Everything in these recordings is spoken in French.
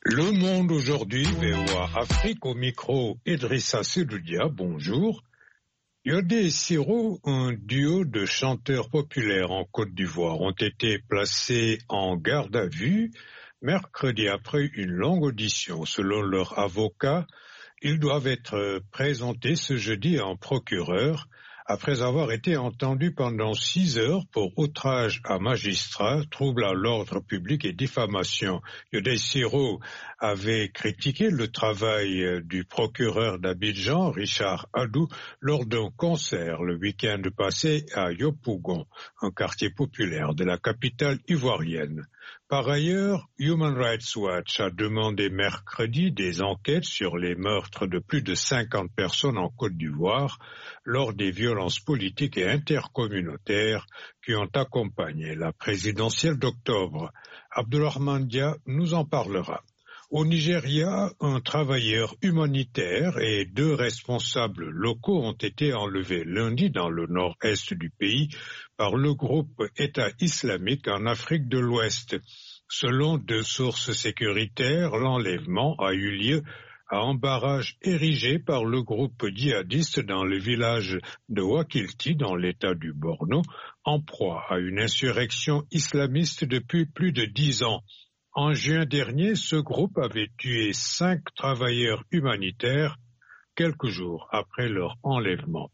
Le Monde aujourd'hui, VOA Afrique, au micro Idrissa Seloudia, bonjour. Yodé et Siro, un duo de chanteurs populaires en Côte d'Ivoire, ont été placés en garde à vue mercredi après une longue audition. Selon leur avocat, ils doivent être présentés ce jeudi en procureur après avoir été entendus pendant 6 heures pour outrage à magistrat, trouble à l'ordre public et diffamation. Yodé Siro avait critiqué le travail du procureur d'Abidjan, Richard Adou, lors d'un concert le week-end passé à Yopougon, un quartier populaire de la capitale ivoirienne. Par ailleurs, Human Rights Watch a demandé mercredi des enquêtes sur les meurtres de plus de 50 personnes en Côte d'Ivoire lors des violences politiques et intercommunautaires qui ont accompagné la présidentielle d'octobre. Abdourahmane Dia nous en parlera. Au Nigeria, un travailleur humanitaire et 2 responsables locaux ont été enlevés lundi dans le nord-est du pays par le groupe État islamique en Afrique de l'Ouest. Selon 2 sources sécuritaires, l'enlèvement a eu lieu à un barrage érigé par le groupe djihadiste dans le village de Wakilti dans l'état du Borno, en proie à une insurrection islamiste depuis plus de 10 ans. En juin dernier, ce groupe avait tué 5 travailleurs humanitaires quelques jours après leur enlèvement.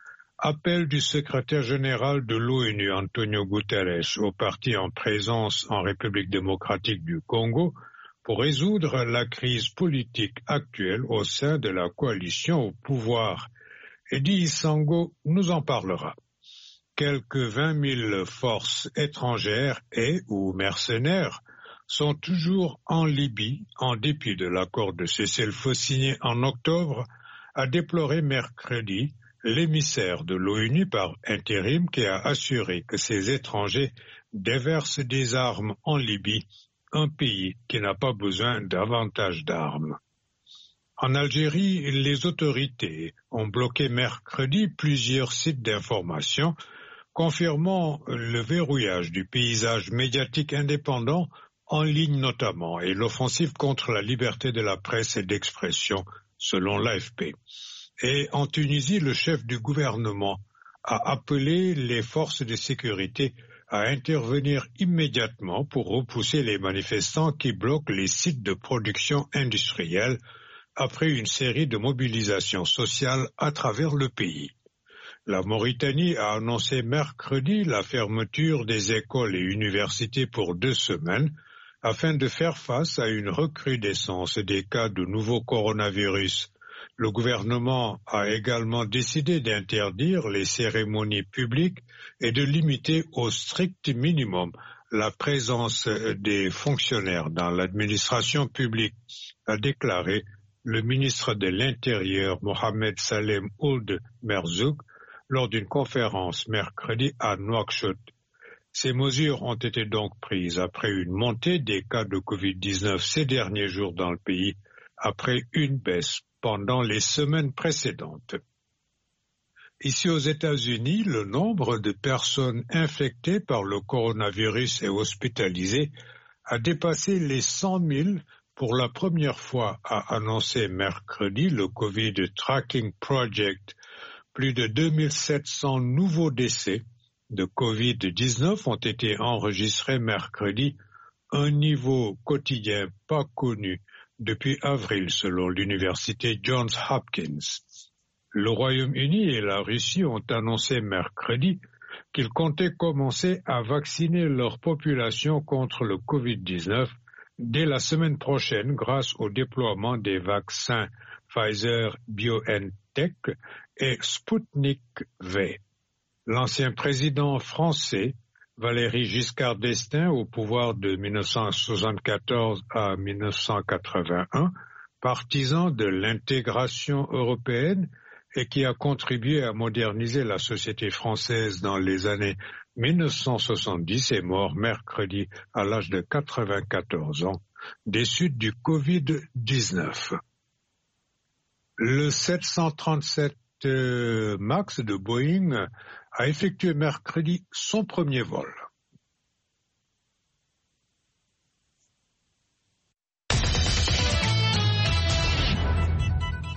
Appel du secrétaire général de l'ONU, Antonio Guterres, aux partis en présence en République démocratique du Congo pour résoudre la crise politique actuelle au sein de la coalition au pouvoir. Eddie Sango nous en parlera. Quelques 20 000 forces étrangères et ou mercenaires sont toujours en Libye, en dépit de l'accord de cessez-le-feu signé en octobre, a déploré mercredi l'émissaire de l'ONU par intérim qui a assuré que ces étrangers déversent des armes en Libye, un pays qui n'a pas besoin davantage d'armes. En Algérie, les autorités ont bloqué mercredi plusieurs sites d'information confirmant le verrouillage du paysage médiatique indépendant en ligne notamment, et l'offensive contre la liberté de la presse et d'expression, selon l'AFP. Et en Tunisie, le chef du gouvernement a appelé les forces de sécurité à intervenir immédiatement pour repousser les manifestants qui bloquent les sites de production industrielle après une série de mobilisations sociales à travers le pays. La Mauritanie a annoncé mercredi la fermeture des écoles et universités pour 2 semaines afin de faire face à une recrudescence des cas de nouveau coronavirus. Le gouvernement a également décidé d'interdire les cérémonies publiques et de limiter au strict minimum la présence des fonctionnaires dans l'administration publique, a déclaré le ministre de l'Intérieur Mohamed Salem Ould Merzoug lors d'une conférence mercredi à Nouakchott. Ces mesures ont été donc prises après une montée des cas de Covid-19 ces derniers jours dans le pays, après une baisse pendant les semaines précédentes. Ici aux États-Unis, le nombre de personnes infectées par le coronavirus et hospitalisées a dépassé les 100 000 pour la première fois, a annoncé mercredi le Covid Tracking Project. Plus de 2700 nouveaux décès de Covid-19 ont été enregistrés mercredi, un niveau quotidien pas connu depuis avril selon l'université Johns Hopkins. Le Royaume-Uni et la Russie ont annoncé mercredi qu'ils comptaient commencer à vacciner leur population contre le Covid-19 dès la semaine prochaine grâce au déploiement des vaccins Pfizer-BioNTech et Sputnik V. L'ancien président français, Valéry Giscard d'Estaing, au pouvoir de 1974 à 1981, partisan de l'intégration européenne et qui a contribué à moderniser la société française dans les années 1970, est mort mercredi à l'âge de 94 ans, des suites du Covid-19. Le 737 MAX de Boeing a effectué mercredi son premier vol.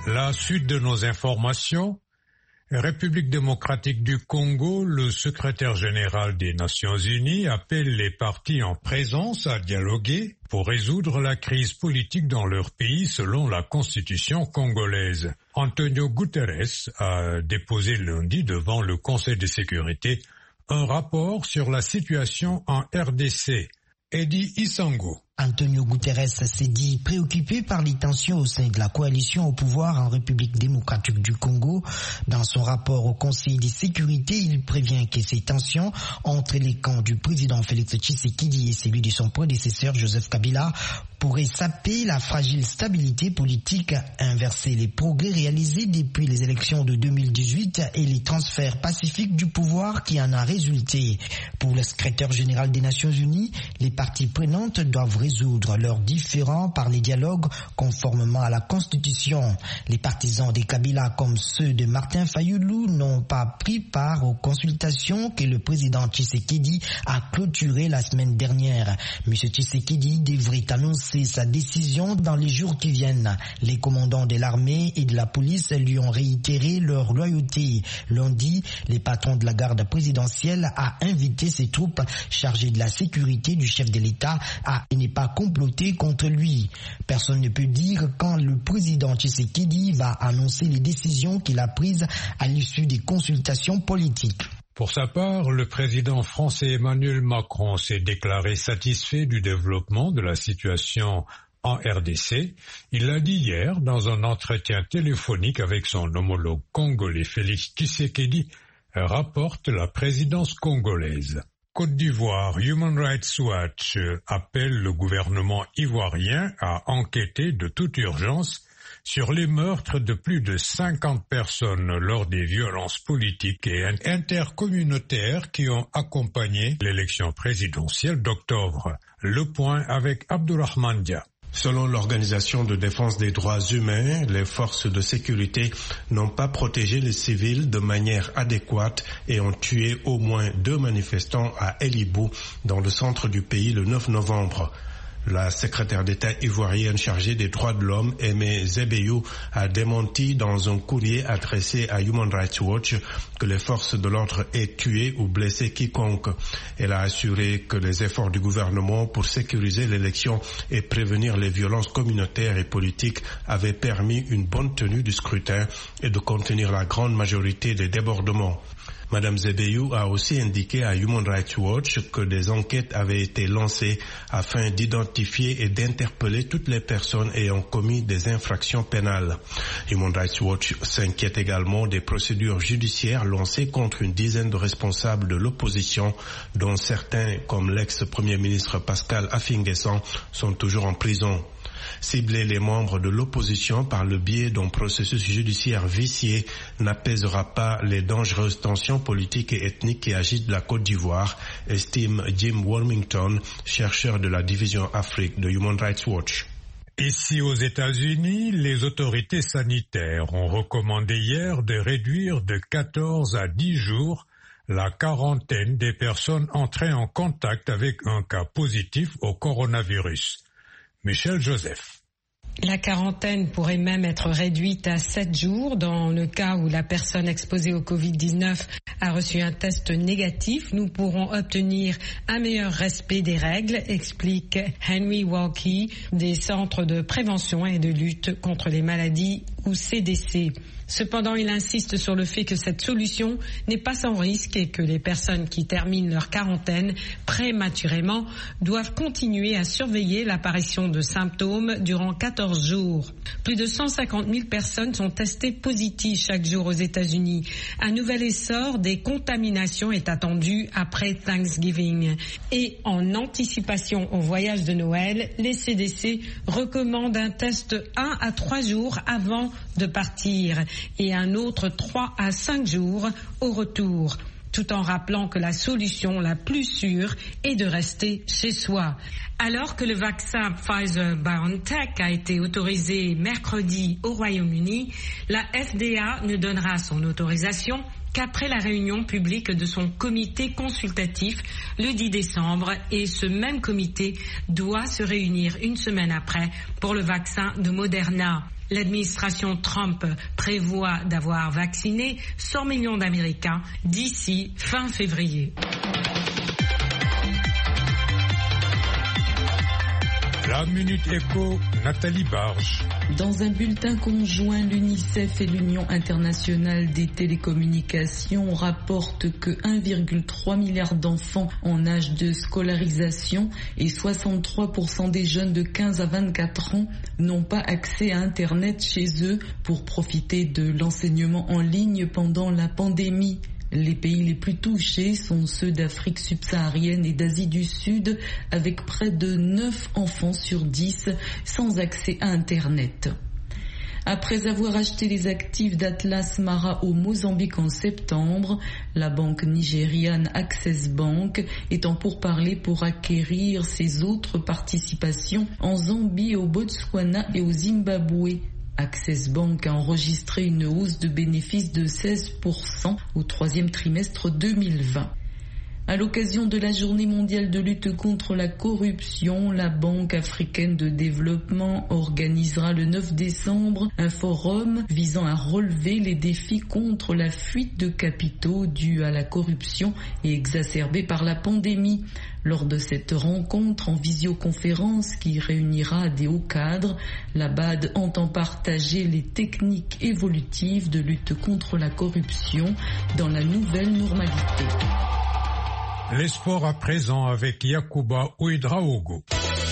La suite de nos informations. République démocratique du Congo, le secrétaire général des Nations Unies appelle les partis en présence à dialoguer pour résoudre la crise politique dans leur pays selon la constitution congolaise. Antonio Guterres a déposé lundi devant le Conseil de sécurité un rapport sur la situation en RDC. Eddie Isango. Antonio Guterres s'est dit préoccupé par les tensions au sein de la coalition au pouvoir en République démocratique du Congo. Dans son rapport au Conseil de sécurité, il prévient que ces tensions entre les camps du président Félix Tshisekedi et celui de son prédécesseur Joseph Kabila pourraient saper la fragile stabilité politique, inverser les progrès réalisés depuis les élections de 2018 et les transferts pacifiques du pouvoir qui en a résulté. Pour le secrétaire général des Nations Unies, les parties prenantes doivent résoudre leurs différends par les dialogues conformément à la Constitution. Les partisans des Kabila comme ceux de Martin Fayoulou n'ont pas pris part aux consultations que le président Tshisekedi a clôturées la semaine dernière. M. Tshisekedi devrait annoncer sa décision dans les jours qui viennent. Les commandants de l'armée et de la police lui ont réitéré leur loyauté. Lundi, les patrons de la garde présidentielle a invité ses troupes chargées de la sécurité du chef de l'État à ne pas comploter contre lui. Personne ne peut dire quand le président Tshisekedi va annoncer les décisions qu'il a prises à l'issue des consultations politiques. Pour sa part, le président français Emmanuel Macron s'est déclaré satisfait du développement de la situation en RDC. Il l'a dit hier dans un entretien téléphonique avec son homologue congolais Félix Tshisekedi, rapporte la présidence congolaise. Côte d'Ivoire, Human Rights Watch appelle le gouvernement ivoirien à enquêter de toute urgence sur les meurtres de plus de 50 personnes lors des violences politiques et intercommunautaires qui ont accompagné l'élection présidentielle d'octobre. Le point avec Abdourahmane Dia. Selon l'Organisation de défense des droits humains, les forces de sécurité n'ont pas protégé les civils de manière adéquate et ont tué au moins 2 manifestants à El Ibou, dans le centre du pays, le 9 novembre. La secrétaire d'État ivoirienne chargée des droits de l'homme, Aimé Zebeyou, a démenti dans un courrier adressé à Human Rights Watch que les forces de l'ordre aient tué ou blessé quiconque. Elle a assuré que les efforts du gouvernement pour sécuriser l'élection et prévenir les violences communautaires et politiques avaient permis une bonne tenue du scrutin et de contenir la grande majorité des débordements. Madame Zebeyou a aussi indiqué à Human Rights Watch que des enquêtes avaient été lancées afin d'identifier et d'interpeller toutes les personnes ayant commis des infractions pénales. Human Rights Watch s'inquiète également des procédures judiciaires lancées contre une dizaine de responsables de l'opposition, dont certains, comme l'ex-premier ministre Pascal Affi-N'Guessan, sont toujours en prison. Cibler les membres de l'opposition par le biais d'un processus judiciaire vicié n'apaisera pas les dangereuses tensions politiques et ethniques qui agitent la Côte d'Ivoire, estime Jim Wormington, chercheur de la division Afrique de Human Rights Watch. Ici aux États-Unis, les autorités sanitaires ont recommandé hier de réduire de 14 à 10 jours la quarantaine des personnes entrées en contact avec un cas positif au coronavirus. Michel Joseph. La quarantaine pourrait même être réduite à 7 jours dans le cas où la personne exposée au Covid-19 a reçu un test négatif. Nous pourrons obtenir un meilleur respect des règles, explique Henry Walkie des Centres de prévention et de lutte contre les maladies ou CDC. Cependant, il insiste sur le fait que cette solution n'est pas sans risque et que les personnes qui terminent leur quarantaine prématurément doivent continuer à surveiller l'apparition de symptômes durant 14 jours. Plus de 150 000 personnes sont testées positives chaque jour aux États-Unis. Un nouvel essor des contaminations est attendu après Thanksgiving. Et en anticipation au voyage de Noël, les CDC recommandent un test 1 à 3 jours avant de partir et un autre 3 à 5 jours au retour, tout en rappelant que la solution la plus sûre est de rester chez soi. Alors que le vaccin Pfizer-BioNTech a été autorisé mercredi au Royaume-Uni, la FDA ne donnera son autorisation qu'après la réunion publique de son comité consultatif le 10 décembre et ce même comité doit se réunir une semaine après pour le vaccin de Moderna. L'administration Trump prévoit d'avoir vacciné 100 millions d'Américains d'ici fin février. La Minute Éco, Nathalie Barge. Dans un bulletin conjoint, l'UNICEF et l'Union internationale des télécommunications rapportent que 1,3 milliard d'enfants en âge de scolarisation et 63% des jeunes de 15 à 24 ans n'ont pas accès à Internet chez eux pour profiter de l'enseignement en ligne pendant la pandémie. Les pays les plus touchés sont ceux d'Afrique subsaharienne et d'Asie du Sud, avec près de 9 enfants sur 10 sans accès à Internet. Après avoir acheté les actifs d'Atlas Mara au Mozambique en septembre, la banque nigériane Access Bank est en pourparlers pour acquérir ses autres participations en Zambie, au Botswana et au Zimbabwe. Access Bank a enregistré une hausse de bénéfices de 16% au troisième trimestre 2020. À l'occasion de la Journée mondiale de lutte contre la corruption, la Banque africaine de développement organisera le 9 décembre un forum visant à relever les défis contre la fuite de capitaux due à la corruption et exacerbée par la pandémie. Lors de cette rencontre en visioconférence qui réunira des hauts cadres, la BAD entend partager les techniques évolutives de lutte contre la corruption dans la nouvelle normalité. Les sports à présent avec Yacouba Ouedraogo.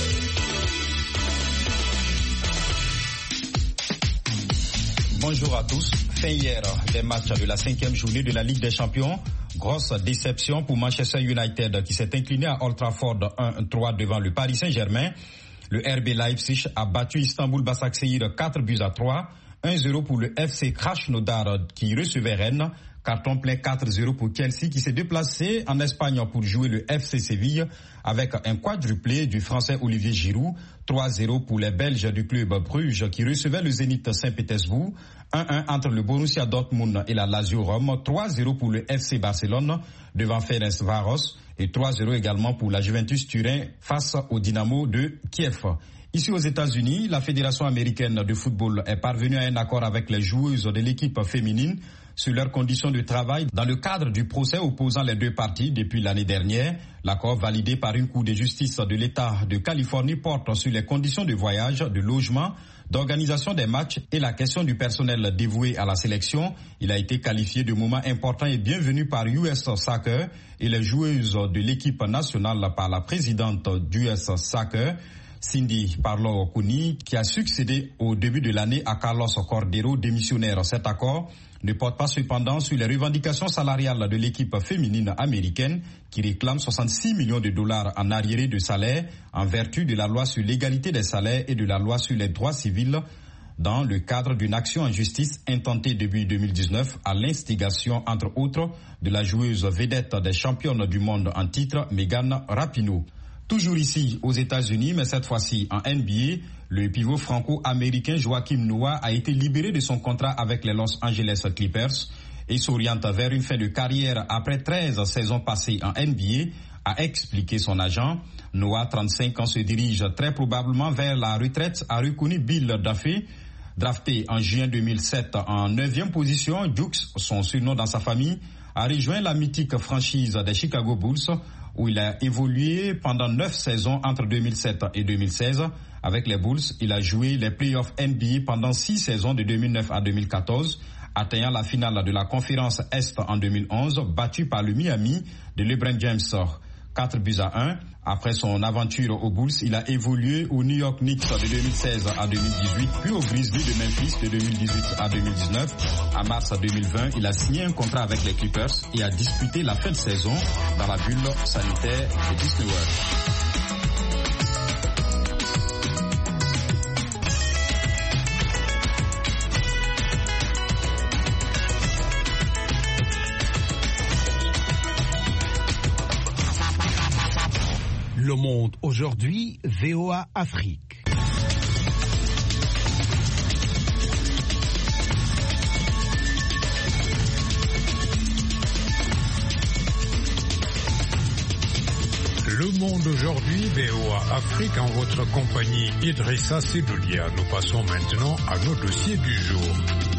Bonjour à tous. Fin hier des matchs de la 5e journée de la Ligue des Champions. Grosse déception pour Manchester United qui s'est incliné à Old Trafford 1-3 devant le Paris Saint-Germain. Le RB Leipzig a battu Istanbul Basaksehir 4-3. 1-0 pour le FC Krasnodar qui recevait Rennes. Carton plein 4-0 pour Chelsea qui s'est déplacé en Espagne pour jouer le FC Séville avec un quadruplé du Français Olivier Giroud. 3-0 pour les Belges du club Bruges qui recevait le Zénith Saint-Pétersbourg. 1-1 entre le Borussia Dortmund et la Lazio Rome. 3-0 pour le FC Barcelone devant Ferencváros et 3-0 également pour la Juventus Turin face au Dynamo de Kiev. Ici aux États-Unis, la Fédération américaine de football est parvenue à un accord avec les joueuses de l'équipe féminine sur leurs conditions de travail dans le cadre du procès opposant les deux parties depuis l'année dernière. L'accord validé par une cour de justice de l'État de Californie porte sur les conditions de voyage, de logement, d'organisation des matchs et la question du personnel dévoué à la sélection. Il a été qualifié de moment important et bienvenu par US Soccer et les joueuses de l'équipe nationale par la présidente d'US Soccer, Cindy Parlow Cooney, qui a succédé au début de l'année à Carlos Cordero, démissionnaire. Cet accord ne porte pas cependant sur les revendications salariales de l'équipe féminine américaine qui réclame 66 millions de dollars en arriérés de salaire en vertu de la loi sur l'égalité des salaires et de la loi sur les droits civils dans le cadre d'une action en justice intentée depuis 2019 à l'instigation, entre autres, de la joueuse vedette des championnes du monde en titre, Megan Rapinoe. Toujours ici aux États-Unis, mais cette fois-ci en NBA, le pivot franco-américain Joakim Noah a été libéré de son contrat avec les Los Angeles Clippers et s'oriente vers une fin de carrière après 13 saisons passées en NBA, a expliqué son agent. Noah, 35 ans, se dirige très probablement vers la retraite, a reconnu Bill Duffy. Drafté en juin 2007 en 9e position, Jukes, son surnom dans sa famille, a rejoint la mythique franchise des Chicago Bulls, où il a évolué pendant 9 saisons entre 2007 et 2016. Avec les Bulls, il a joué les playoffs NBA pendant 6 saisons de 2009 à 2014, atteignant la finale de la conférence Est en 2011, battu par le Miami de LeBron James 4-1. Après son aventure aux Bulls, il a évolué aux New York Knicks de 2016 à 2018, puis aux Grizzlies de Memphis de 2018 à 2019. En mars 2020, il a signé un contrat avec les Clippers et a disputé la fin de saison dans la bulle sanitaire de Disney World. Le Monde aujourd'hui, VOA Afrique. Le Monde aujourd'hui, VOA Afrique, en votre compagnie Idrissa Sedoulia. Nous passons maintenant à nos dossiers du jour.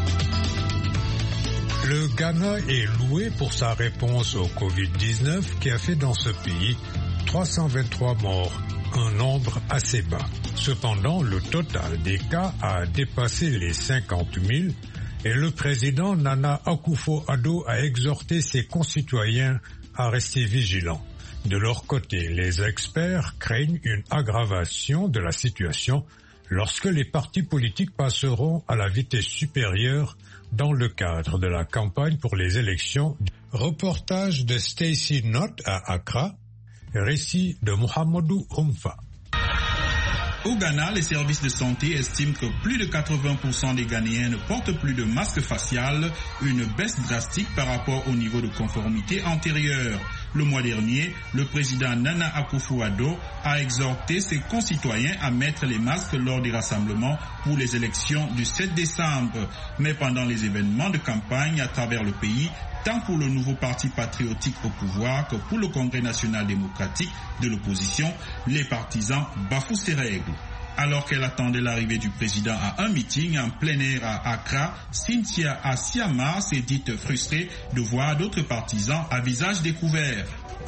Le Ghana est loué pour sa réponse au Covid-19 qui a fait dans ce pays 323 morts, un nombre assez bas. Cependant, le total des cas a dépassé les 50 000 et le président Nana Akufo-Addo a exhorté ses concitoyens à rester vigilants. De leur côté, les experts craignent une aggravation de la situation lorsque les partis politiques passeront à la vitesse supérieure dans le cadre de la campagne pour les élections. Reportage de Stacy Knott à Accra, récit de Mohamedou Humfa. Au Ghana, les services de santé estiment que plus de 80% des Ghanéens ne portent plus de masque facial, une baisse drastique par rapport au niveau de conformité antérieur. Le mois dernier, le président Nana Akufo-Addo a exhorté ses concitoyens à mettre les masques lors des rassemblements pour les élections du 7 décembre. Mais pendant les événements de campagne à travers le pays, tant pour le nouveau parti patriotique au pouvoir que pour le Congrès national démocratique de l'opposition, les partisans bafouent ces règles. Alors qu'elle attendait l'arrivée du président à un meeting en plein air à Accra, Cynthia Asiama s'est dite frustrée de voir d'autres partisans à visage découvert.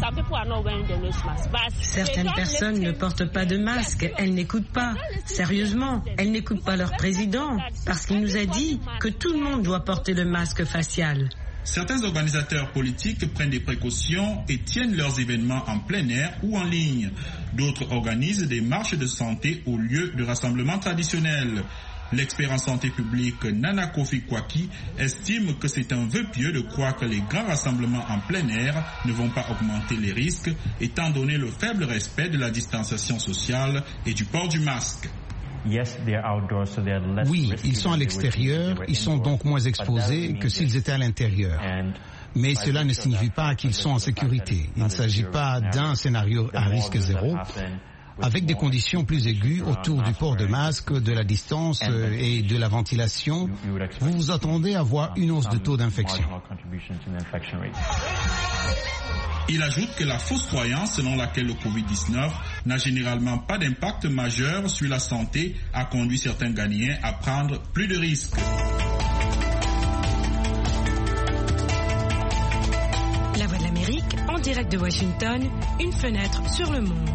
Certaines personnes ne portent pas de masque, elles n'écoutent pas. Sérieusement, elles n'écoutent pas leur président parce qu'il nous a dit que tout le monde doit porter le masque facial. Certains organisateurs politiques prennent des précautions et tiennent leurs événements en plein air ou en ligne. D'autres organisent des marches de santé au lieu de rassemblements traditionnels. L'expert en santé publique Nana Kofi Kwaki estime que c'est un vœu pieux de croire que les grands rassemblements en plein air ne vont pas augmenter les risques, étant donné le faible respect de la distanciation sociale et du port du masque. Oui, ils sont à l'extérieur, ils sont donc moins exposés que s'ils étaient à l'intérieur. Mais cela ne signifie pas qu'ils sont en sécurité. Il ne s'agit pas d'un scénario à risque zéro, avec des conditions plus aiguës autour du port de masque, de la distance et de la ventilation. Vous vous attendez à voir une hausse de taux d'infection. Il ajoute que la fausse croyance selon laquelle le Covid-19 n'a généralement pas d'impact majeur sur la santé a conduit certains Ghanéens à prendre plus de risques. La Voix de l'Amérique, en direct de Washington, une fenêtre sur le monde.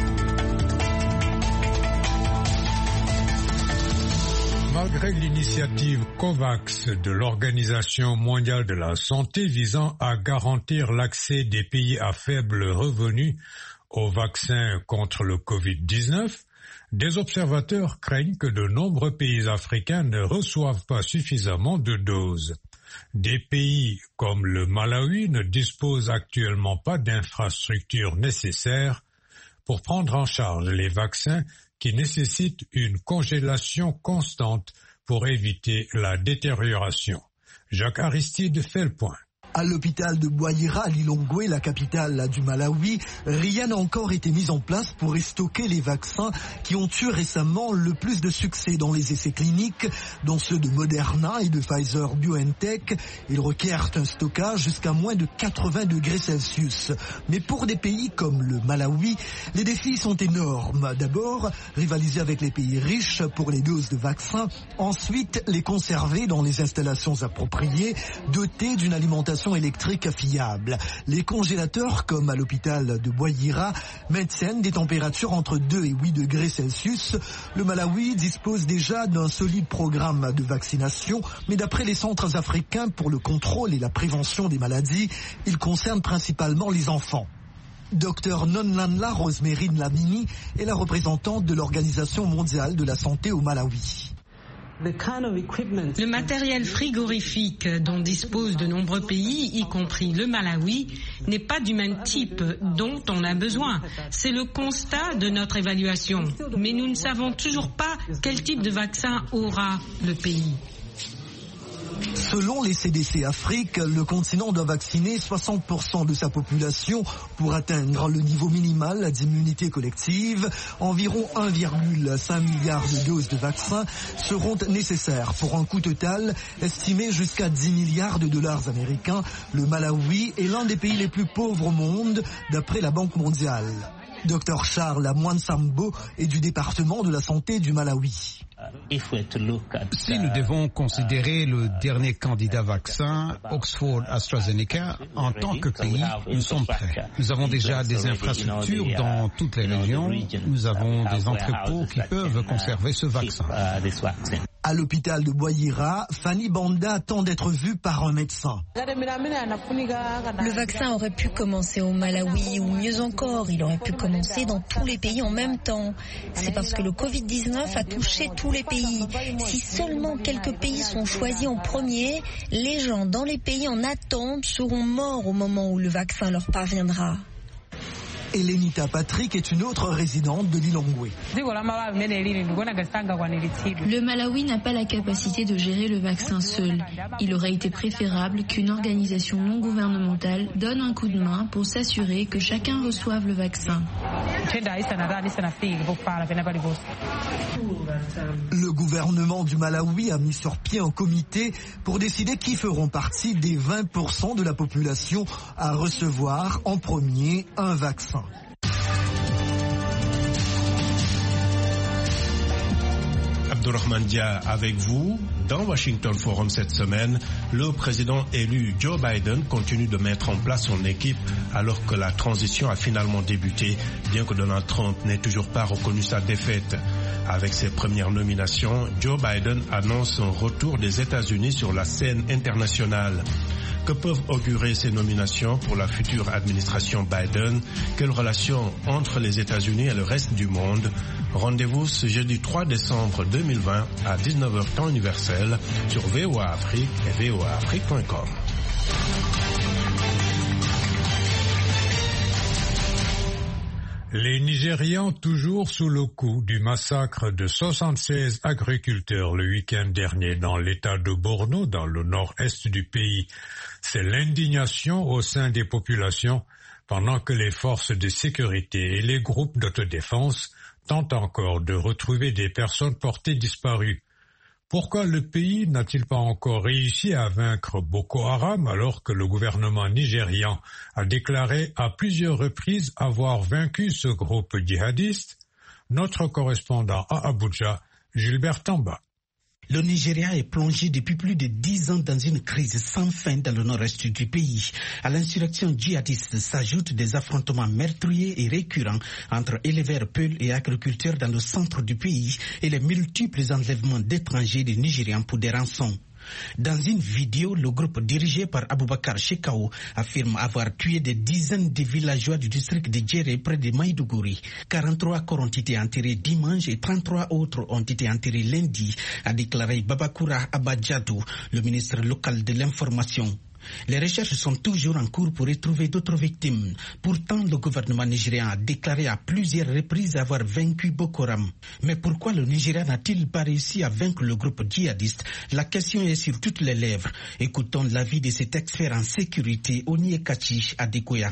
Malgré l'initiative COVAX de l'Organisation mondiale de la santé visant à garantir l'accès des pays à faible revenu aux vaccins contre le Covid-19, des observateurs craignent que de nombreux pays africains ne reçoivent pas suffisamment de doses. Des pays comme le Malawi ne disposent actuellement pas d'infrastructures nécessaires pour prendre en charge les vaccins qui nécessite une congélation constante pour éviter la détérioration. Jacques Aristide fait le point. À l'hôpital de Bouaïra, à Lilongwe, la capitale du Malawi, rien n'a encore été mis en place pour stocker les vaccins qui ont eu récemment le plus de succès dans les essais cliniques, dont ceux de Moderna et de Pfizer-BioNTech. Ils requièrent un stockage jusqu'à moins de 80 degrés Celsius. Mais pour des pays comme le Malawi, les défis sont énormes. D'abord, rivaliser avec les pays riches pour les doses de vaccins. Ensuite, les conserver dans les installations appropriées, dotées d'une alimentation électrique fiable. Les congélateurs, comme à l'hôpital de Bouaïra, maintiennent des températures entre 2 et 8 degrés Celsius. Le Malawi dispose déjà d'un solide programme de vaccination, mais d'après les centres africains pour le contrôle et la prévention des maladies, il concerne principalement les enfants. Dr Nonlanla Rosemary Dlamini est la représentante de l'Organisation mondiale de la santé au Malawi. Le matériel frigorifique dont disposent de nombreux pays, y compris le Malawi, n'est pas du même type dont on a besoin. C'est le constat de notre évaluation. Mais nous ne savons toujours pas quel type de vaccin aura le pays. Selon les CDC Afrique, le continent doit vacciner 60% de sa population pour atteindre le niveau minimal d'immunité collective. Environ 1,5 milliard de doses de vaccins seront nécessaires pour un coût total estimé jusqu'à 10 milliards de dollars américains. Le Malawi est l'un des pays les plus pauvres au monde, d'après la Banque mondiale. Dr Charles Mwansambo est du département de la santé du Malawi. Si nous devons considérer le dernier candidat vaccin, Oxford AstraZeneca, en tant que pays, nous sommes prêts. Nous avons déjà des infrastructures dans toutes les régions. Nous avons des entrepôts qui peuvent conserver ce vaccin. À l'hôpital de Bouaïra, Fanny Banda attend d'être vue par un médecin. Le vaccin aurait pu commencer au Malawi ou mieux encore, il aurait pu commencer dans tous les pays en même temps. C'est parce que le Covid-19 a touché tous les pays. Si seulement quelques pays sont choisis en premier, les gens dans les pays en attente seront morts au moment où le vaccin leur parviendra. Elenita Patrick est une autre résidente de Lilongwe. Le Malawi n'a pas la capacité de gérer le vaccin seul. Il aurait été préférable qu'une organisation non gouvernementale donne un coup de main pour s'assurer que chacun reçoive le vaccin. Le gouvernement du Malawi a mis sur pied un comité pour décider qui feront partie des 20% de la population à recevoir en premier un vaccin. Abdourahmane Dia avec vous. Dans Washington Forum cette semaine, le président élu Joe Biden continue de mettre en place son équipe alors que la transition a finalement débuté, bien que Donald Trump n'ait toujours pas reconnu sa défaite. Avec ses premières nominations, Joe Biden annonce un retour des États-Unis sur la scène internationale. Que peuvent augurer ces nominations pour la future administration Biden? Quelle relation entre les États-Unis et le reste du monde? Rendez-vous ce jeudi 3 décembre 2020 à 19h temps universel sur VOA Afrique et voaafrique.com. Les Nigérians toujours sous le coup du massacre de 76 agriculteurs le week-end dernier dans l'état de Borno, dans le nord-est du pays. C'est l'indignation au sein des populations pendant que les forces de sécurité et les groupes d'autodéfense tentent encore de retrouver des personnes portées disparues. Pourquoi le pays n'a-t-il pas encore réussi à vaincre Boko Haram alors que le gouvernement nigérian a déclaré à plusieurs reprises avoir vaincu ce groupe djihadiste? Notre correspondant à Abuja, Gilbert Tamba. Le Nigeria est plongé depuis plus de 10 ans dans une crise sans fin dans le nord-est du pays. À l'insurrection djihadiste s'ajoutent des affrontements meurtriers et récurrents entre éleveurs peuls et agriculteurs dans le centre du pays et les multiples enlèvements d'étrangers de Nigérians pour des rançons. Dans une vidéo, le groupe dirigé par Aboubakar Shekau affirme avoir tué des dizaines de villageois du district de Djéré près de Maïdougouri. 43 corps ont été enterrés dimanche et 33 autres ont été enterrés lundi, a déclaré Babakura Abadjadou, le ministre local de l'information. Les recherches sont toujours en cours pour retrouver d'autres victimes. Pourtant, le gouvernement nigérien a déclaré à plusieurs reprises avoir vaincu Boko Haram. Mais pourquoi le Nigeria n'a-t-il pas réussi à vaincre le groupe djihadiste? La question est sur toutes les lèvres. Écoutons l'avis de cet expert en sécurité, Onyekachi Adekoya.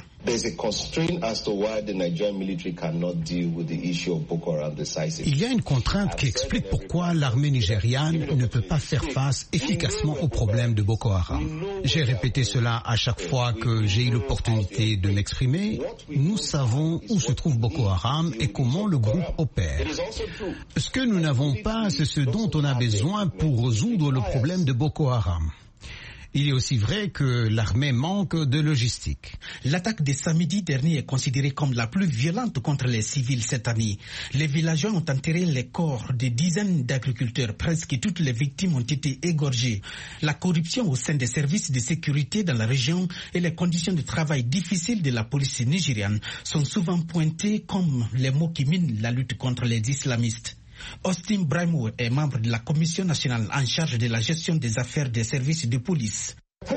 Il y a une contrainte qui explique pourquoi l'armée nigériane ne peut pas faire face efficacement au problème de Boko Haram. J'ai répété cela à chaque fois que j'ai eu l'opportunité de m'exprimer. Nous savons où se trouve Boko Haram et comment le groupe opère. Ce que nous n'avons pas, c'est ce dont on a besoin pour résoudre le problème de Boko Haram. Il est aussi vrai que l'armée manque de logistique. L'attaque de samedi dernier est considérée comme la plus violente contre les civils cette année. Les villageois ont enterré les corps de dizaines d'agriculteurs. Presque toutes les victimes ont été égorgées. La corruption au sein des services de sécurité dans la région et les conditions de travail difficiles de la police nigériane sont souvent pointées comme les mots qui minent la lutte contre les islamistes. Austin Brimo est membre de la Commission nationale en charge de la gestion des affaires des services de police.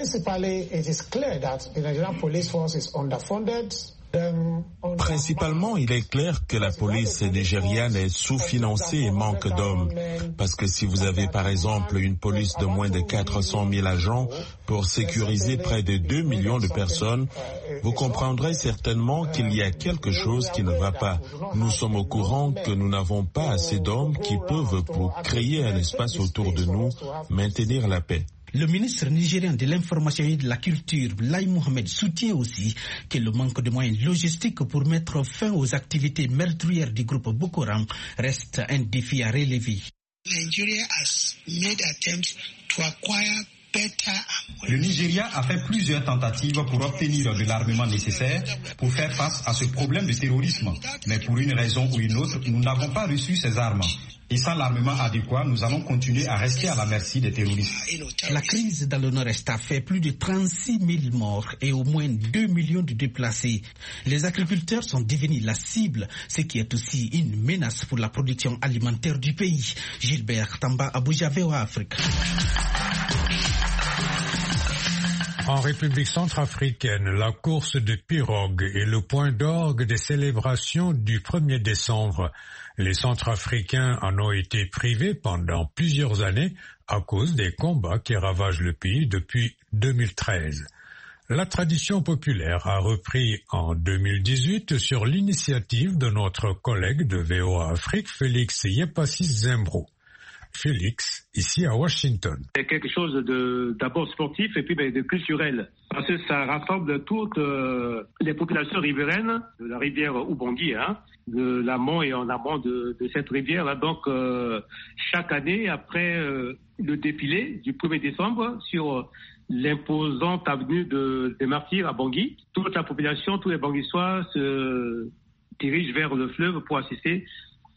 Principalement, il est clair que la police nigériane est sous-financée et manque d'hommes. Parce que si vous avez par exemple une police de moins de 400 000 agents pour sécuriser près de 2 millions de personnes, vous comprendrez certainement qu'il y a quelque chose qui ne va pas. Nous sommes au courant que nous n'avons pas assez d'hommes qui peuvent, pour créer un espace autour de nous, maintenir la paix. Le ministre nigérien de l'Information et de la Culture, Lai Mohamed, soutient aussi que le manque de moyens logistiques pour mettre fin aux activités meurtrières du groupe Boko Haram reste un défi à relever. Le Nigeria a fait plusieurs tentatives pour obtenir de l'armement nécessaire pour faire face à ce problème de terrorisme. Mais pour une raison ou une autre, nous n'avons pas reçu ces armes. Et sans l'armement adéquat, nous allons continuer à rester à la merci des terroristes. La crise dans le Nord-Est a fait plus de 36 000 morts et au moins 2 millions de déplacés. Les agriculteurs sont devenus la cible, ce qui est aussi une menace pour la production alimentaire du pays. Gilbert Tamba, Abuja, VOA Afrique. En République centrafricaine, la course de pirogue est le point d'orgue des célébrations du 1er décembre. Les Centrafricains en ont été privés pendant plusieurs années à cause des combats qui ravagent le pays depuis 2013. La tradition populaire a repris en 2018 sur l'initiative de notre collègue de VOA Afrique, Félix Yepassis Zembro. Félix, ici à Washington. C'est quelque chose d'abord sportif et puis de culturel. Parce que ça rassemble toutes les populations riveraines de la rivière Ubangui, de l'amont et en amont de cette rivière. Donc, chaque année, après le défilé du 1er décembre sur l'imposante avenue des Martyrs à Bangui, toute la population, tous les Banguissois se dirigent vers le fleuve pour assister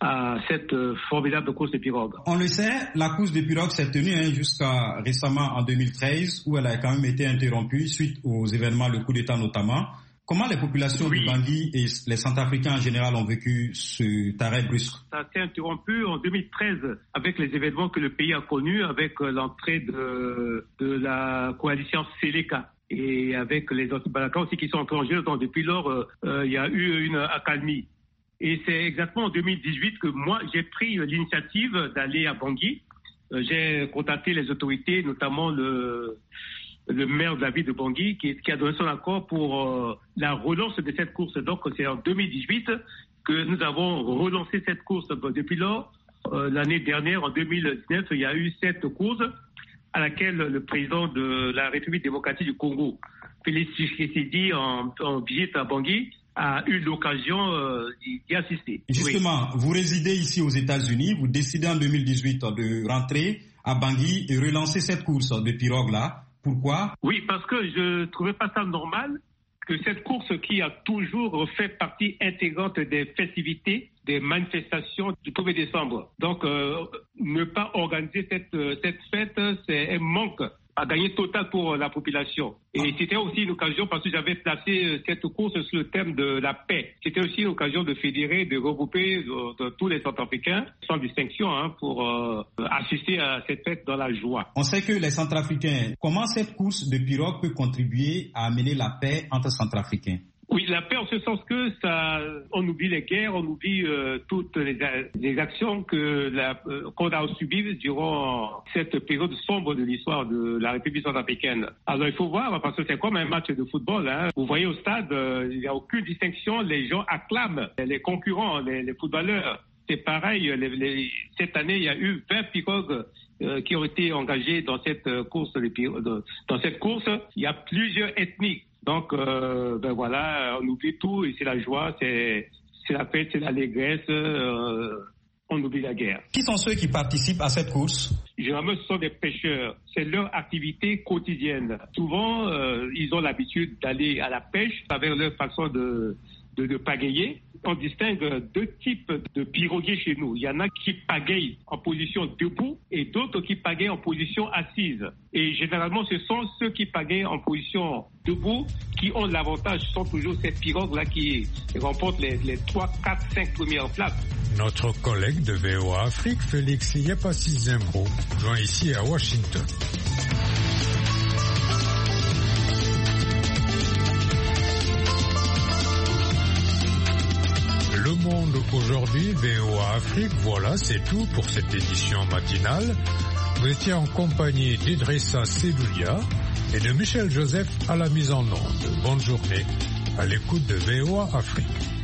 à cette formidable course de pirogue. On le sait, la course de pirogue s'est tenue jusqu'à récemment en 2013, où elle a quand même été interrompue suite aux événements, le coup d'État notamment. Comment les populations du Bangui et les Centrafricains en général ont vécu cet arrêt brusque? Ça s'est interrompu en 2013 avec les événements que le pays a connus, avec l'entrée de la coalition Seleka. Et avec les anti-Balaka aussi qui sont entrés en jeu. Donc depuis lors, il y a eu une accalmie. Et c'est exactement en 2018 que moi, j'ai pris l'initiative d'aller à Bangui. J'ai contacté les autorités, notamment le maire de la ville de Bangui, qui a donné son accord pour la relance de cette course. Donc, c'est en 2018 que nous avons relancé cette course. Depuis lors, l'année dernière, en 2019, il y a eu cette course à laquelle le président de la République démocratique du Congo, Félix Tshisekedi, en visite à Bangui, a eu l'occasion d'y assister. Justement, vous résidez ici aux États-Unis, vous décidez en 2018 de rentrer à Bangui et relancer cette course de pirogue-là. Pourquoi? Oui, parce que je ne trouvais pas ça normal que cette course qui a toujours fait partie intégrante des festivités, des manifestations du 1er décembre. Donc, ne pas organiser cette fête, c'est un manque à gagner total pour la population. Et c'était aussi une occasion, parce que j'avais placé cette course sur le thème de la paix. C'était aussi une occasion de fédérer, de regrouper tous les Centrafricains, sans distinction, pour assister à cette fête dans la joie. On sait que les Centrafricains, comment cette course de pirogue peut contribuer à amener la paix entre Centrafricains? Oui, la paix en ce sens que on oublie les guerres, on oublie toutes les actions qu'on a subies durant cette période sombre de l'histoire de la République centrafricaine. Alors il faut voir, parce que c'est comme un match de football. Vous voyez au stade, il n'y a aucune distinction, les gens acclament les concurrents, les footballeurs. C'est pareil, cette année, il y a eu 20 pirogues qui ont été engagées dans cette course. Dans cette course, il y a plusieurs ethnies. Donc, voilà, on oublie tout et c'est la joie, c'est la fête, c'est l'allégresse, on oublie la guerre. Qui sont ceux qui participent à cette course? Généralement, ce sont des pêcheurs. C'est leur activité quotidienne. Souvent, ils ont l'habitude d'aller à la pêche avec leur façon de pagayer. On distingue deux types de piroguiers chez nous. Il y en a qui pagayent en position debout et d'autres qui pagayent en position assise. Et généralement, ce sont ceux qui pagayent en position debout qui ont l'avantage. Ce sont toujours ces pirogues-là qui remportent les 3, 4, 5 premières places. Notre collègue de VOA Afrique, Félix Yepassis Zembro, joint ici à Washington. Le monde aujourd'hui, VOA Afrique, voilà, c'est tout pour cette édition matinale. Vous étiez en compagnie d'Idrissa Sedoulia et de Michel Joseph à la mise en onde. Bonne journée à l'écoute de VOA Afrique.